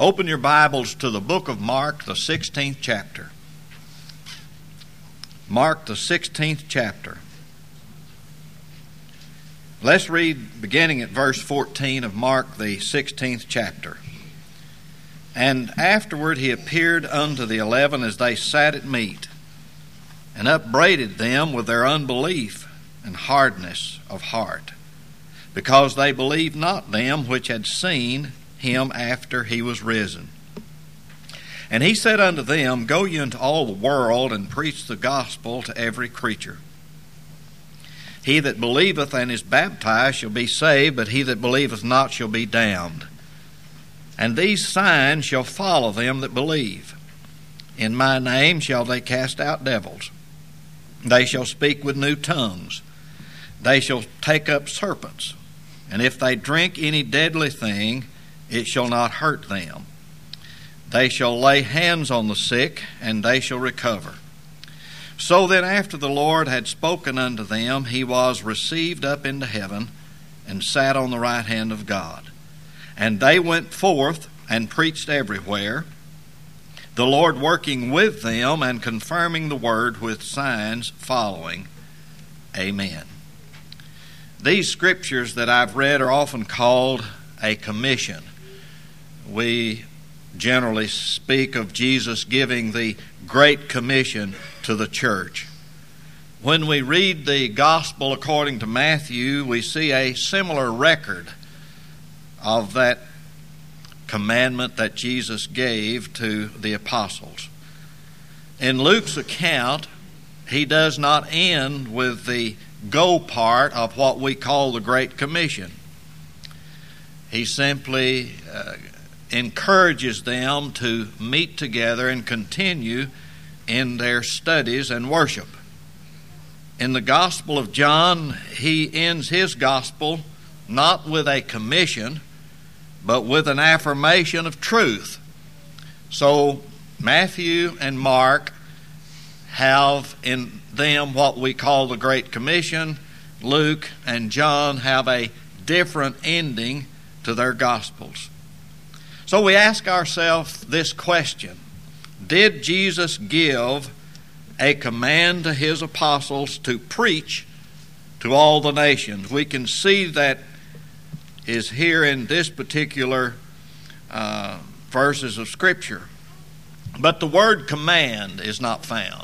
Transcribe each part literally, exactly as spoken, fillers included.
Open your Bibles to the book of Mark, the sixteenth chapter. Mark, the sixteenth chapter. Let's read beginning at verse fourteen of Mark, the sixteenth chapter. And afterward he appeared unto the eleven as they sat at meat, and upbraided them with their unbelief and hardness of heart, because they believed not them which had seen him after he was risen. And he said unto them, Go ye into all the world, and preach the gospel to every creature. He that believeth and is baptized shall be saved, but he that believeth not shall be damned. And these signs shall follow them that believe. In my name shall they cast out devils. They shall speak with new tongues. They shall take up serpents. And if they drink any deadly thing, it shall not hurt them. They shall lay hands on the sick, and they shall recover. So then after the Lord had spoken unto them, he was received up into heaven, and sat on the right hand of God. And they went forth and preached everywhere, the Lord working with them and confirming the word with signs following. Amen. These scriptures that I've read are often called a commission. We generally speak of Jesus giving the Great Commission to the church. When we read the Gospel according to Matthew, we see a similar record of that commandment that Jesus gave to the apostles. In Luke's account, he does not end with the go part of what we call the Great Commission. He simply uh, encourages them to meet together and continue in their studies and worship. In the Gospel of John, he ends his Gospel not with a commission, but with an affirmation of truth. So Matthew and Mark have in them what we call the Great Commission. Luke and John have a different ending to their Gospels. So we ask ourselves this question: did Jesus give a command to his apostles to preach to all the nations? We can see that is here in this particular uh, verses of Scripture. But the word command is not found.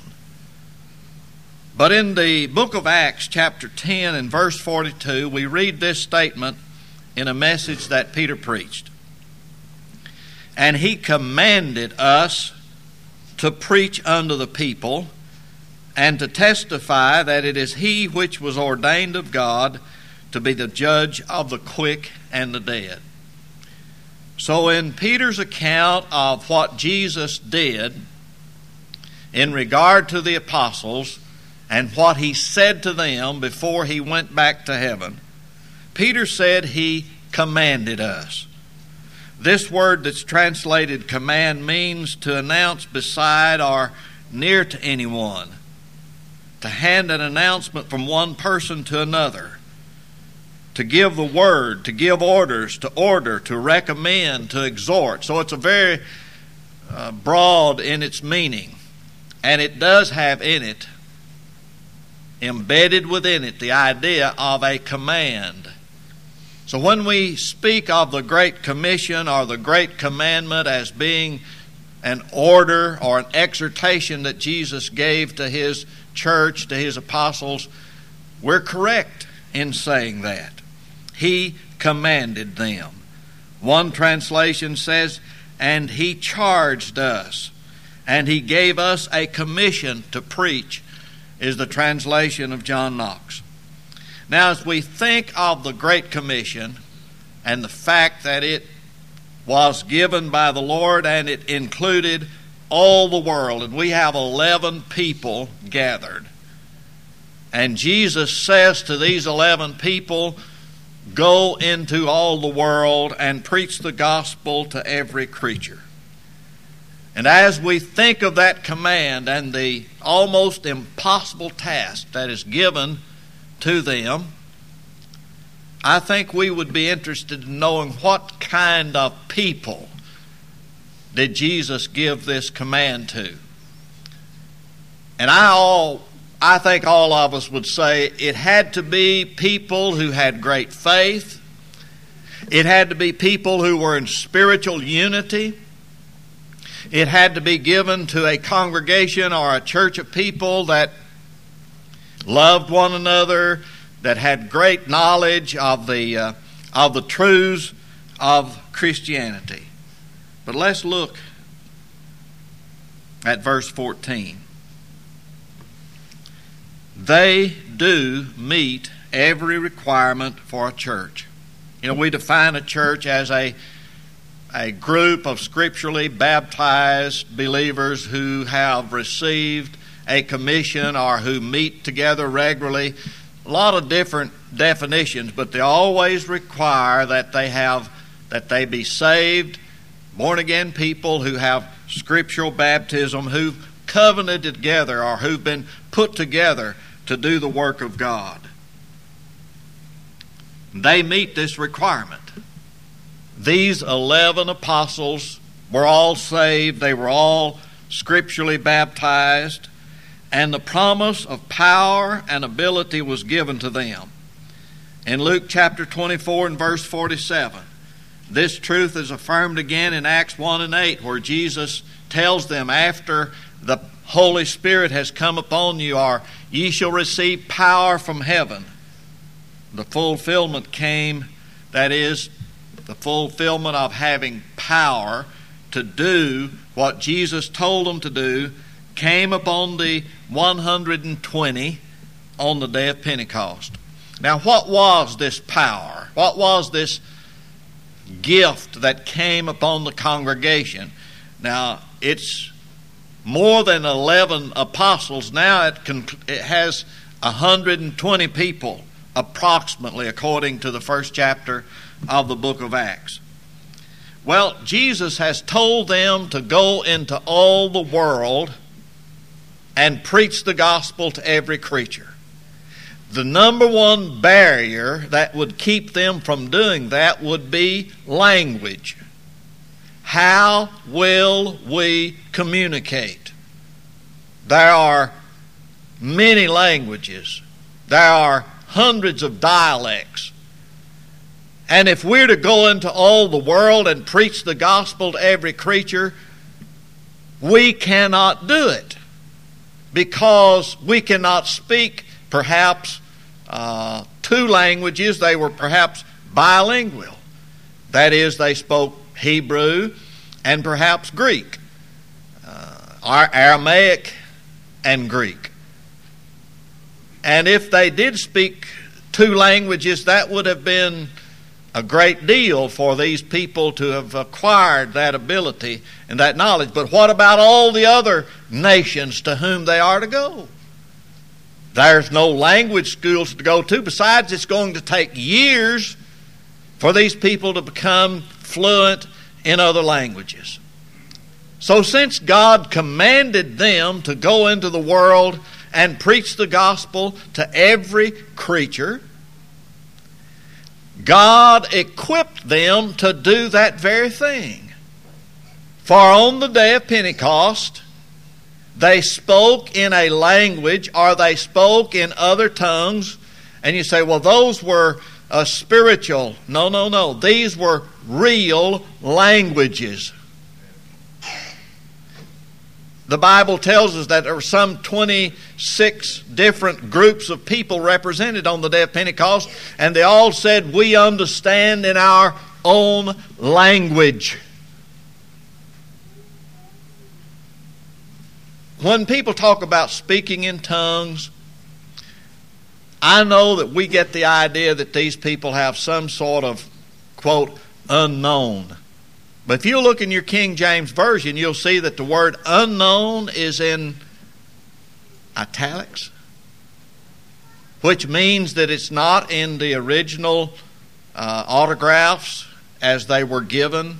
But in the book of Acts, chapter ten and verse forty-two, we read this statement in a message that Peter preached. And he commanded us to preach unto the people, and to testify that it is he which was ordained of God to be the judge of the quick and the dead. So in Peter's account of what Jesus did in regard to the apostles and what he said to them before he went back to heaven, Peter said he commanded us. This word that's translated command means to announce beside or near to anyone, to hand an announcement from one person to another, to give the word, to give orders, to order, to recommend, to exhort. So it's a very uh, broad in its meaning, and it does have in it, embedded within it, the idea of a command. So when we speak of the Great Commission or the Great Commandment as being an order or an exhortation that Jesus gave to his church, to his apostles, we're correct in saying that. He commanded them. One translation says, and he charged us, and he gave us a commission to preach, is the translation of John Knox. Now, as we think of the Great Commission and the fact that it was given by the Lord and it included all the world, and we have eleven people gathered, and Jesus says to these eleven people, go into all the world and preach the gospel to every creature. And as we think of that command and the almost impossible task that is given to them, I think we would be interested in knowing what kind of people did Jesus give this command to? And I all I think all of us would say it had to be people who had great faith. It had to be people who were in spiritual unity. It had to be given to a congregation or a church of people that loved one another, that had great knowledge of the uh, of the truths of Christianity. But let's look at verse fourteen. They do meet every requirement for a church. You know, we define a church as a a group of scripturally baptized believers who have received a commission or who meet together regularly. A lot of different definitions, but they always require that they have that they be saved, born again people who have scriptural baptism, who've covenanted together or who've been put together to do the work of God. They meet this requirement. These eleven apostles were all saved. They were all scripturally baptized. And the promise of power and ability was given to them. In Luke chapter twenty-four and verse forty-seven, this truth is affirmed again in Acts one and eight, where Jesus tells them, after the Holy Spirit has come upon you, or ye shall receive power from heaven. The fulfillment came, that is, the fulfillment of having power to do what Jesus told them to do, came upon the one hundred twenty on the day of Pentecost. Now, what was this power? What was this gift that came upon the congregation? Now, it's more than eleven apostles. Now it, can, it has one hundred twenty people, approximately, according to the first chapter of the book of Acts. Well, Jesus has told them to go into all the world and preach the gospel to every creature. The number one barrier that would keep them from doing that would be language. How will we communicate? There are many languages. There are hundreds of dialects. And if we're to go into all the world and preach the gospel to every creature, we cannot do it, because we cannot speak perhaps uh, two languages. They were perhaps bilingual. That is, they spoke Hebrew and perhaps Greek, uh, Aramaic and Greek. And if they did speak two languages, that would have been a great deal for these people to have acquired that ability and that knowledge. But what about all the other nations to whom they are to go? There's no language schools to go to. Besides, it's going to take years for these people to become fluent in other languages. So since God commanded them to go into the world and preach the gospel to every creature, God equipped them to do that very thing. For on the day of Pentecost, they spoke in a language, or they spoke in other tongues. And you say, well, those were uh, spiritual. No, no, no. These were real languages. The Bible tells us that there were some twenty-six different groups of people represented on the day of Pentecost, and they all said, we understand in our own language. When people talk about speaking in tongues, I know that we get the idea that these people have some sort of, quote, unknown. But if you look in your King James Version, you'll see that the word unknown is in italics, which means that it's not in the original uh, autographs as they were given,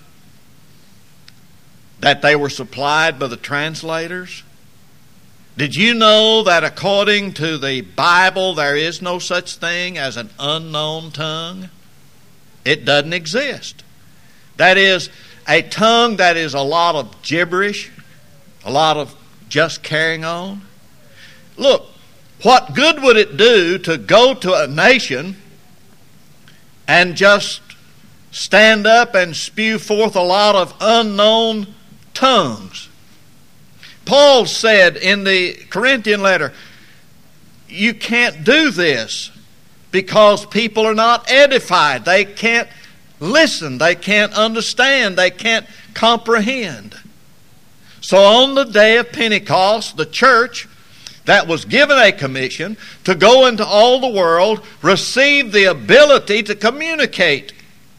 that they were supplied by the translators. Did you know that according to the Bible, there is no such thing as an unknown tongue? It doesn't exist. That is, a tongue that is a lot of gibberish, a lot of just carrying on. Look, what good would it do to go to a nation and just stand up and spew forth a lot of unknown tongues? Paul said in the Corinthian letter, you can't do this because people are not edified. They can't listen. They can't understand. They can't comprehend. So on the day of Pentecost, the church that was given a commission to go into all the world received the ability to communicate.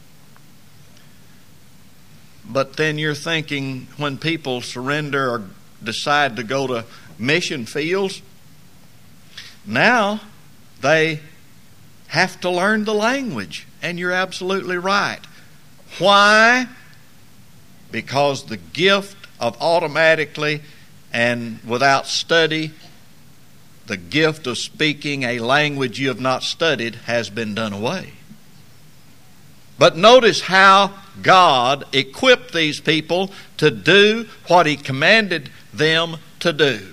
But then you're thinking, when people surrender or decide to go to mission fields, now they have to learn the language. And you're absolutely right. Why? Because the gift of automatically and without study, the gift of speaking a language you have not studied has been done away. But notice how God equipped these people to do what He commanded them to do.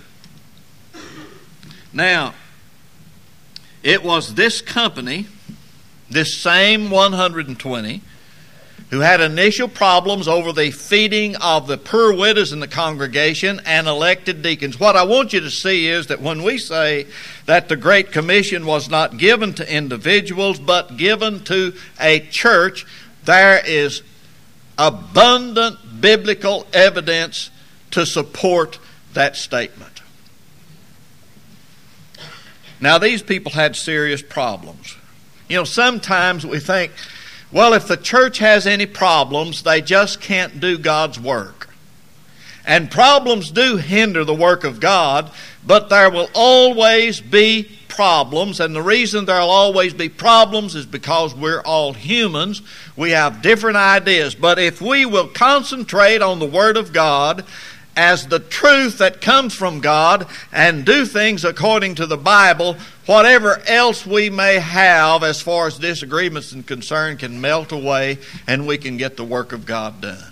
Now, it was this company, this same one hundred twenty, who had initial problems over the feeding of the poor widows in the congregation and elected deacons. What I want you to see is that when we say that the Great Commission was not given to individuals but given to a church, there is abundant biblical evidence to support that statement. Now, these people had serious problems. You know, sometimes we think, well, if the church has any problems, they just can't do God's work. And problems do hinder the work of God, but there will always be problems. And the reason there will always be problems is because we're all humans. We have different ideas. But if we will concentrate on the Word of God as the truth that comes from God and do things according to the Bible, whatever else we may have as far as disagreements and concern can melt away and we can get the work of God done.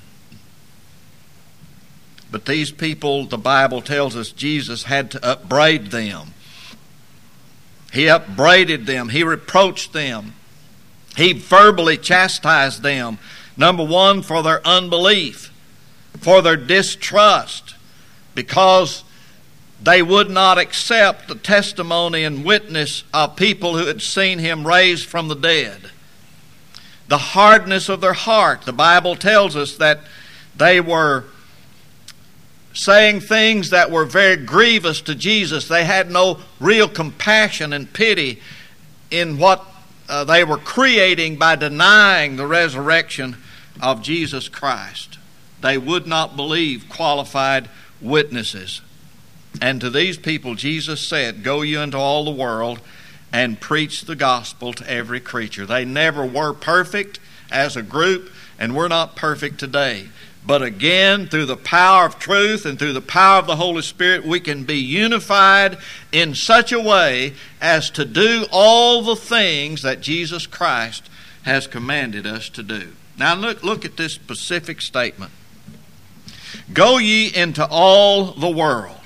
But these people, the Bible tells us, Jesus had to upbraid them. He upbraided them. He reproached them. He verbally chastised them. Number one, for their unbelief, for their distrust, because they would not accept the testimony and witness of people who had seen Him raised from the dead. The hardness of their heart. The Bible tells us that they were saying things that were very grievous to Jesus. They had no real compassion and pity in what uh, they were creating by denying the resurrection of Jesus Christ. They would not believe qualified witnesses. And to these people Jesus said, go you into all the world and preach the gospel to every creature. They never were perfect as a group, and we're not perfect today. But again, through the power of truth and through the power of the Holy Spirit, we can be unified in such a way as to do all the things that Jesus Christ has commanded us to do. Now look, look at this specific statement. Go ye into all the world.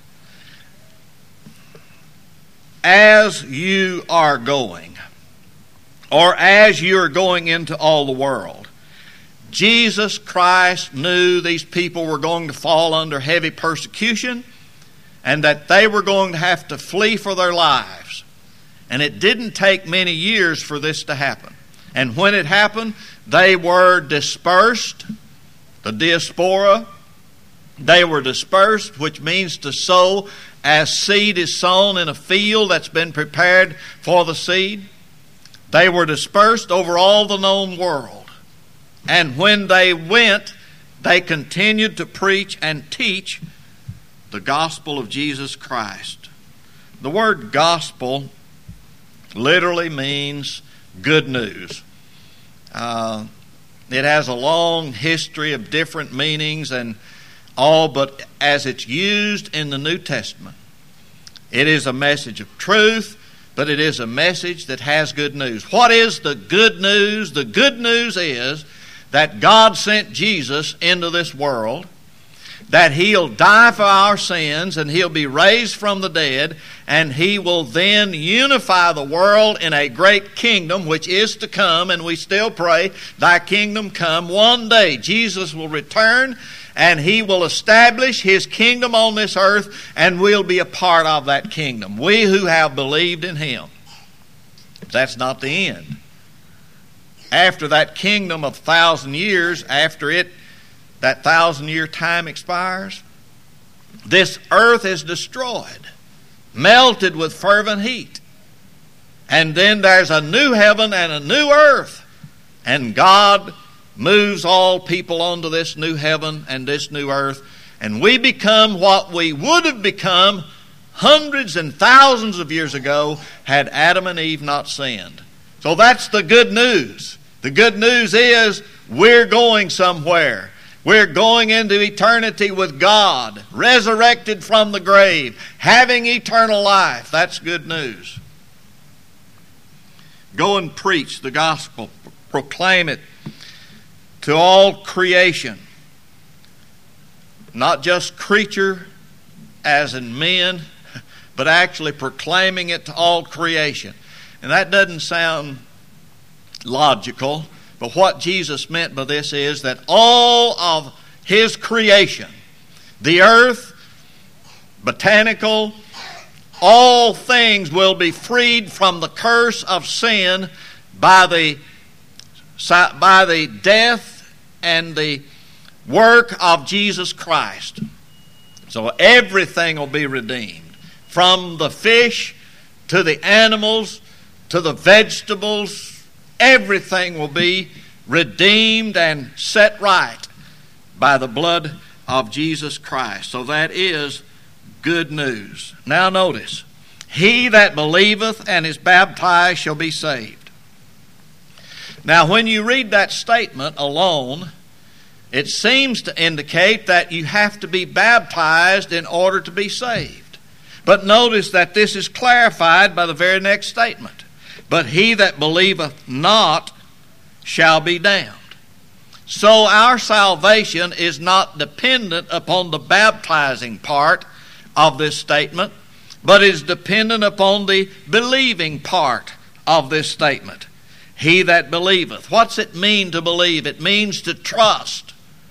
As you are going, or as you are going into all the world, Jesus Christ knew these people were going to fall under heavy persecution and that they were going to have to flee for their lives. And it didn't take many years for this to happen. And when it happened, they were dispersed, the diaspora. They were dispersed, which means to sow as seed is sown in a field that's been prepared for the seed. They were dispersed over all the known world. And when they went, they continued to preach and teach the gospel of Jesus Christ. The word gospel literally means good news. Uh, it has a long history of different meanings and all, but as it's used in the New Testament, it is a message of truth, but it is a message that has good news. What is the good news? The good news is that God sent Jesus into this world, that He'll die for our sins, and He'll be raised from the dead, and He will then unify the world in a great kingdom which is to come, and we still pray, Thy kingdom come. One day Jesus will return, and He will establish His kingdom on this earth, and we'll be a part of that kingdom, we who have believed in Him. That's not the end. After that kingdom of thousand years, after it that thousand year time expires, this earth is destroyed, melted with fervent heat. And then there's a new heaven and a new earth. And God moves all people onto this new heaven and this new earth. And we become what we would have become hundreds and thousands of years ago had Adam and Eve not sinned. So that's the good news. The good news is we're going somewhere. We're going into eternity with God, resurrected from the grave, having eternal life. That's good news. Go and preach the gospel. Proclaim it to all creation. Not just creature as in men, but actually proclaiming it to all creation. And that doesn't sound logical. But what Jesus meant by this is that all of His creation, the earth, botanical, all things will be freed from the curse of sin by the, by the death and the work of Jesus Christ. So everything will be redeemed. From the fish to the animals to the vegetables, everything will be redeemed and set right by the blood of Jesus Christ. So that is good news. Now notice, he that believeth and is baptized shall be saved. Now when you read that statement alone, it seems to indicate that you have to be baptized in order to be saved. But notice that this is clarified by the very next statement. But he that believeth not shall be damned. So our salvation is not dependent upon the baptizing part of this statement, but is dependent upon the believing part of this statement. He that believeth. What's it mean to believe? It means to trust.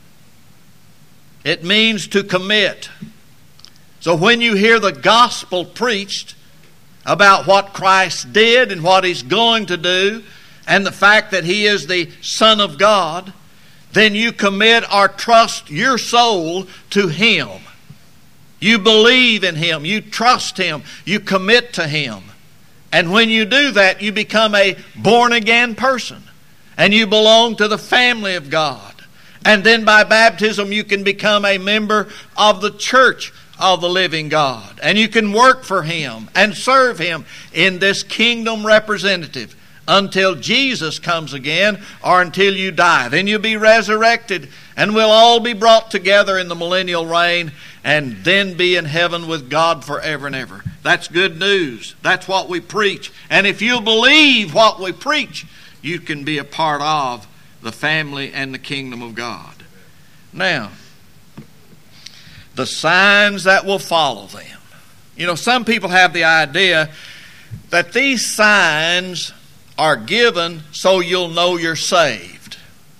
It means to commit. So when you hear the gospel preached about what Christ did and what He's going to do, and the fact that He is the Son of God, then you commit or trust your soul to Him. You believe in Him. You trust Him. You commit to Him. And when you do that, you become a born-again person. And you belong to the family of God. And then by baptism, you can become a member of the church of the living God. And you can work for Him and serve Him in this kingdom representative until Jesus comes again or until you die. Then you'll be resurrected and we'll all be brought together in the millennial reign and then be in heaven with God forever and ever. That's good news. That's what we preach. And if you believe what we preach, you can be a part of the family and the kingdom of God. Now, the signs that will follow them. You know, some people have the idea that these signs are given so you'll know you're saved.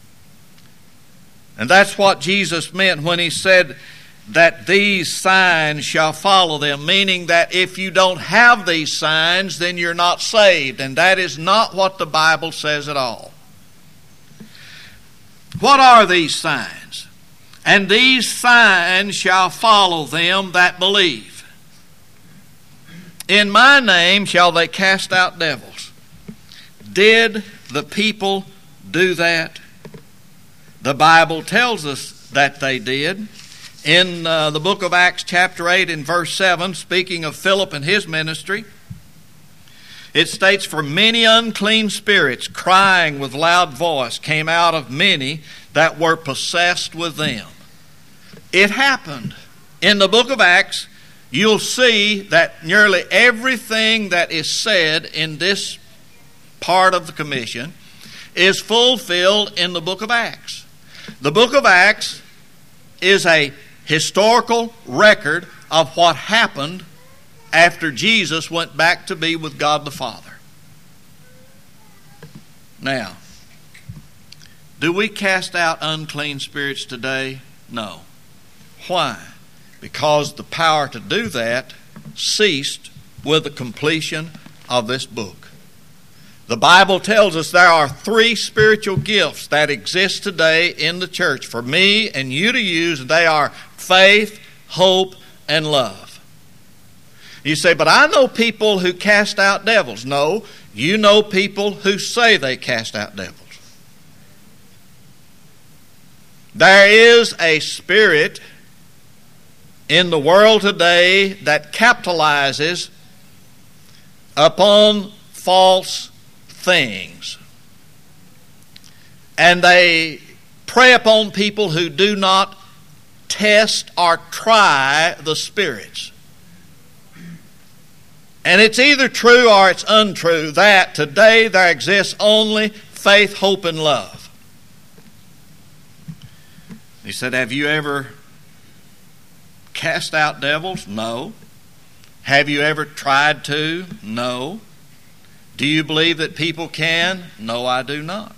And that's what Jesus meant when He said that these signs shall follow them, meaning that if you don't have these signs, then you're not saved. And that is not what the Bible says at all. What are these signs? And these signs shall follow them that believe. In my name shall they cast out devils. Did the people do that? The Bible tells us that they did. In uh, the book of Acts chapter eight and verse seven, speaking of Philip and his ministry, it states, "For many unclean spirits, crying with loud voice, came out of many that were possessed with them." It happened. In the book of Acts, you'll see that nearly everything that is said in this part of the commission is fulfilled in the book of Acts. The book of Acts is a historical record of what happened after Jesus went back to be with God the Father. Now, do we cast out unclean spirits today? No. Why? Because the power to do that ceased with the completion of this book. The Bible tells us there are three spiritual gifts that exist today in the church for me and you to use, and they are faith, hope, and love. You say, but I know people who cast out devils. No, you know people who say they cast out devils. There is a spirit in the world today that capitalizes upon false things. And they prey upon people who do not test or try the spirits. And it's either true or it's untrue that today there exists only faith, hope, and love. He said, have you ever cast out devils? No. Have you ever tried to? No. Do you believe that people can? No, I do not.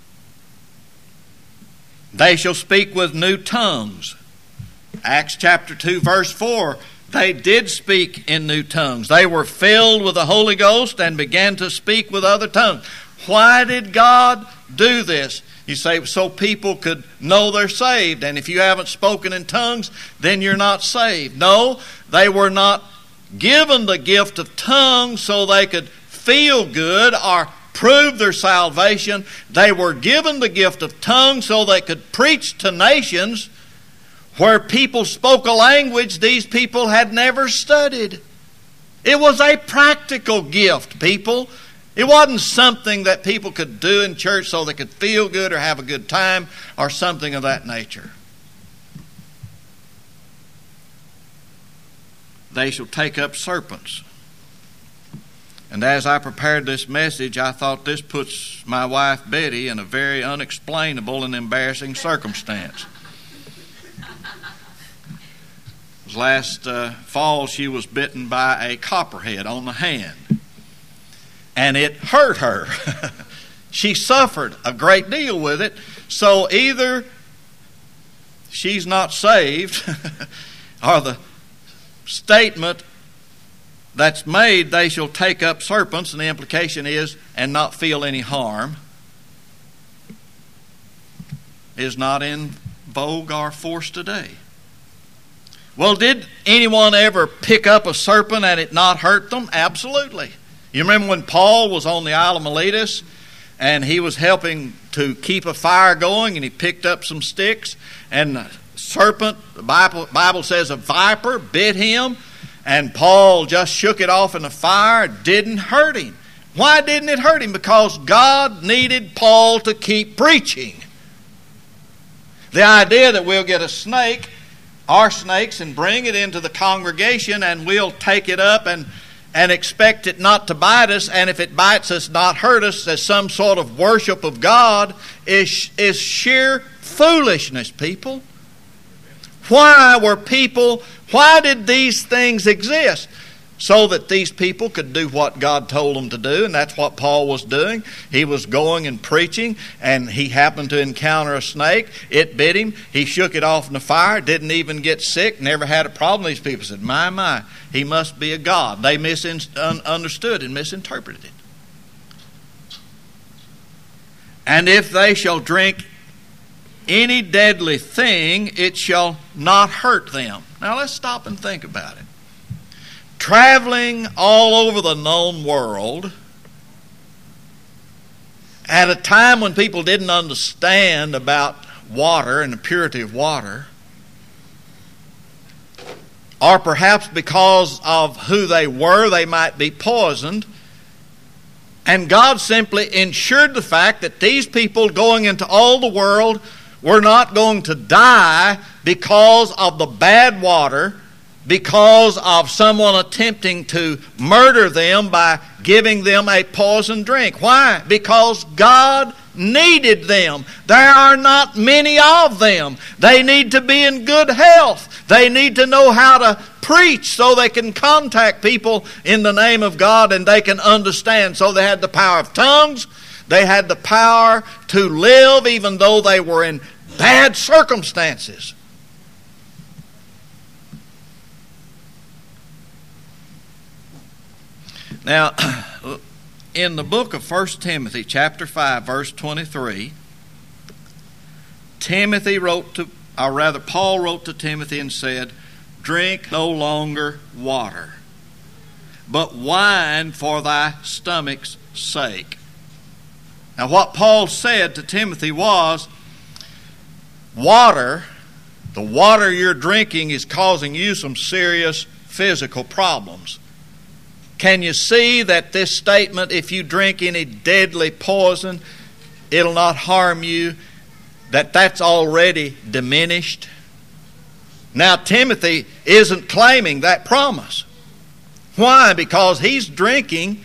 They shall speak with new tongues. Acts chapter two, verse four. They did speak in new tongues. They were filled with the Holy Ghost and began to speak with other tongues. Why did God do this? You say, so people could know they're saved. And if you haven't spoken in tongues, then you're not saved. No, they were not given the gift of tongues so they could feel good or prove their salvation. They were given the gift of tongues so they could preach to nations where people spoke a language these people had never studied. It was a practical gift, people. It wasn't something that people could do in church so they could feel good or have a good time or something of that nature. They shall take up serpents. And as I prepared this message, I thought this puts my wife Betty in a very unexplainable and embarrassing circumstance. Last uh, fall, she was bitten by a copperhead on the hand. And it hurt her. She suffered a great deal with it. So either she's not saved, or the statement that's made, they shall take up serpents, and the implication is, and not feel any harm, is not in vogue or force today. Well, did anyone ever pick up a serpent and it not hurt them? Absolutely. You remember when Paul was on the Isle of Miletus and he was helping to keep a fire going, and he picked up some sticks, and the serpent, the Bible, Bible says a viper, bit him, and Paul just shook it off in the fire. It didn't hurt him. Why didn't it hurt him? Because God needed Paul to keep preaching. The idea that we'll get a snake, our snakes, and bring it into the congregation and we'll take it up and and expect it not to bite us, and if it bites us, not hurt us, as some sort of worship of God, is, is sheer foolishness, people. Why were people, why did these things exist? So that these people could do what God told them to do, and that's what Paul was doing. He was going and preaching, and he happened to encounter a snake. It bit him. He shook it off in the fire, didn't even get sick, never had a problem. These people said, my, my, he must be a god. They misunderstood and misinterpreted it. And if they shall drink any deadly thing, it shall not hurt them. Now let's stop and think about it. Traveling all over the known world at a time when people didn't understand about water and the purity of water, or perhaps because of who they were, they might be poisoned. And God simply ensured the fact that these people going into all the world were not going to die because of the bad water, because of someone attempting to murder them by giving them a poisoned drink. Why? Because God needed them. There are not many of them. They need to be in good health. They need to know how to preach so they can contact people in the name of God and they can understand. So they had the power of tongues. They had the power to live even though they were in bad circumstances. Now, in the book of First Timothy, chapter five, verse twenty-three, Timothy wrote to, or rather Paul wrote to Timothy and said, "Drink no longer water, but wine for thy stomach's sake." Now what Paul said to Timothy was, water, the water you're drinking is causing you some serious physical problems. Can you see that this statement, if you drink any deadly poison, it'll not harm you, that that's already diminished? Now Timothy isn't claiming that promise. Why? Because he's drinking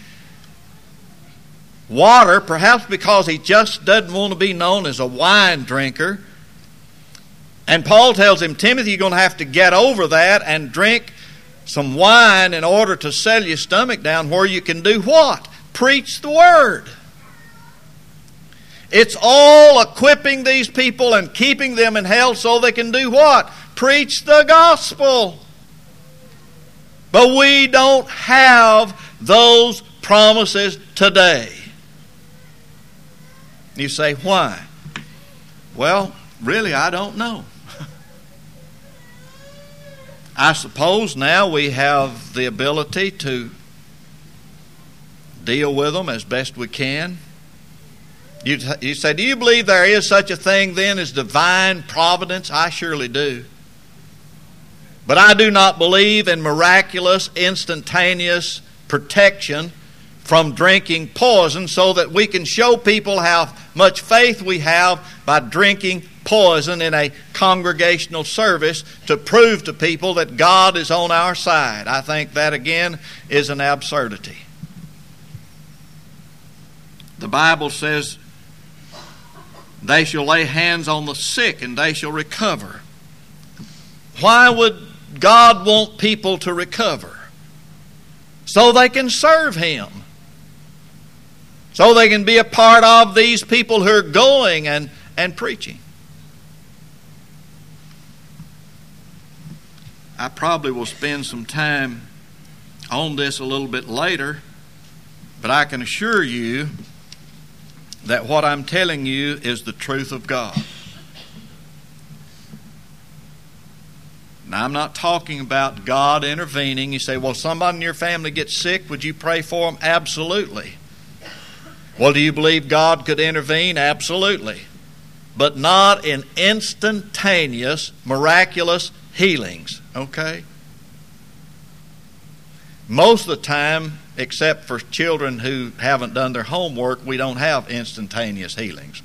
water, perhaps because he just doesn't want to be known as a wine drinker. And Paul tells him, Timothy, you're going to have to get over that and drink some wine in order to settle your stomach down, where you can do what? Preach the Word. It's all equipping these people and keeping them in health so they can do what? Preach the gospel. But we don't have those promises today. You say, why? Well, really, I don't know. I suppose now we have the ability to deal with them as best we can. You, you say, do you believe there is such a thing then as divine providence? I surely do. But I do not believe in miraculous, instantaneous protection from drinking poison so that we can show people how much faith we have by drinking poison in a congregational service to prove to people that God is on our side. I think that again is an absurdity. The Bible says, they shall lay hands on the sick and they shall recover. Why would God want people to recover? So they can serve Him. So they can be a part of these people who are going and, and preaching. I probably will spend some time on this a little bit later, but I can assure you that what I'm telling you is the truth of God. Now, I'm not talking about God intervening. You say, well, somebody in your family gets sick, would you pray for them? Absolutely. Well, do you believe God could intervene? Absolutely. But not in instantaneous, miraculous healings. Okay? Most of the time, except for children who haven't done their homework, we don't have instantaneous healings.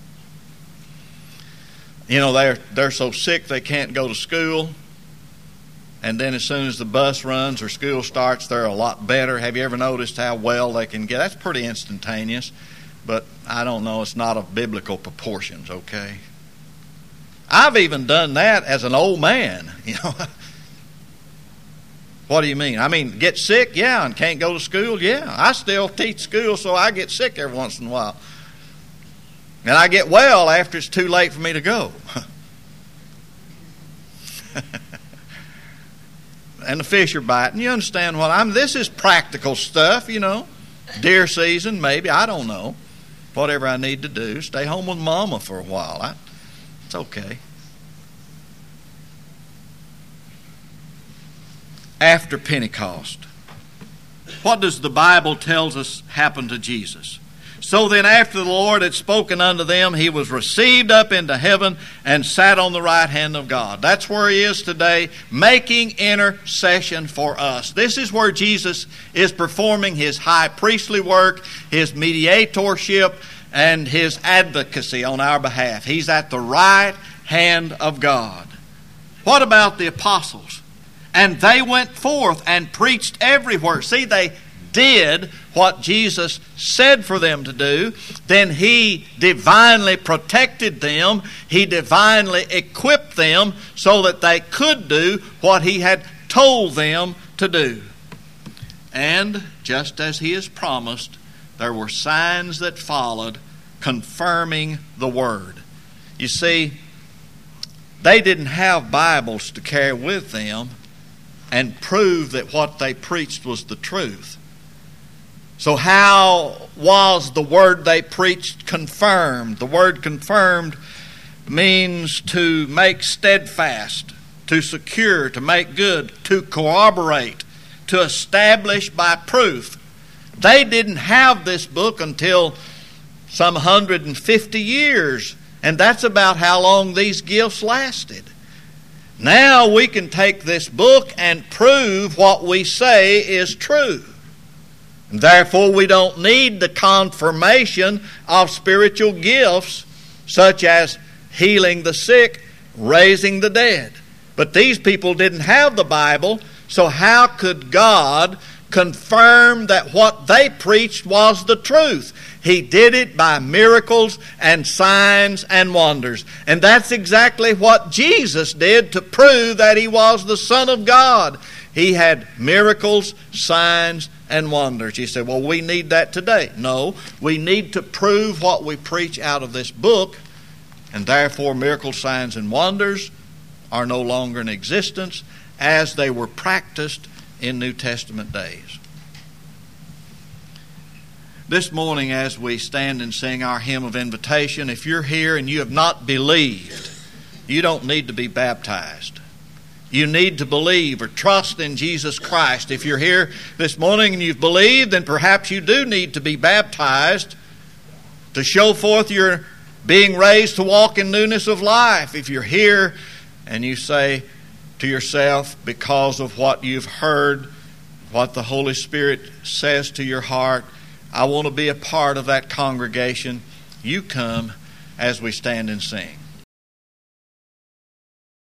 You know, they're, they're so sick they can't go to school. And then as soon as the bus runs or school starts, they're a lot better. Have you ever noticed how well they can get? That's pretty instantaneous. But I don't know, it's not of biblical proportions, okay? I've even done that as an old man, you know. What do you mean? I mean, get sick? Yeah. And can't go to school? Yeah. I still teach school, so I get sick every once in a while. And I get well after it's too late for me to go. And the fish are biting. You understand what I'm... This is practical stuff, you know. Deer season, maybe. I don't know. Whatever I need to do. Stay home with Mama for a while. I, it's okay. After Pentecost, what does the Bible tells us happened to Jesus? So then after the Lord had spoken unto them, He was received up into heaven and sat on the right hand of God. That's where He is today, making intercession for us. This is where Jesus is performing His high priestly work, His mediatorship, and His advocacy on our behalf. He's at the right hand of God. What about the apostles? And they went forth and preached everywhere. See, they did what Jesus said for them to do, then He divinely protected them. He divinely equipped them so that they could do what He had told them to do. And just as He has promised, there were signs that followed confirming the Word. You see, they didn't have Bibles to carry with them and prove that what they preached was the truth. So how was the word they preached confirmed? The word confirmed means to make steadfast, to secure, to make good, to corroborate, to establish by proof. They didn't have this book until some one hundred fifty years, and that's about how long these gifts lasted. Now we can take this book and prove what we say is true. And therefore we don't need the confirmation of spiritual gifts such as healing the sick, raising the dead. But these people didn't have the Bible, so how could God confirm that what they preached was the truth? He did it by miracles and signs and wonders. And that's exactly what Jesus did to prove that He was the Son of God. He had miracles, signs, and wonders. You say, well, we need that today. No, we need to prove what we preach out of this book, and therefore miracles, signs, and wonders are no longer in existence as they were practiced in New Testament days. This morning, as we stand and sing our hymn of invitation, if you're here and you have not believed, you don't need to be baptized. You need to believe or trust in Jesus Christ. If you're here this morning and you've believed, then perhaps you do need to be baptized to show forth your being raised to walk in newness of life. If you're here and you say to yourself, because of what you've heard, what the Holy Spirit says to your heart, I want to be a part of that congregation, you come as we stand and sing.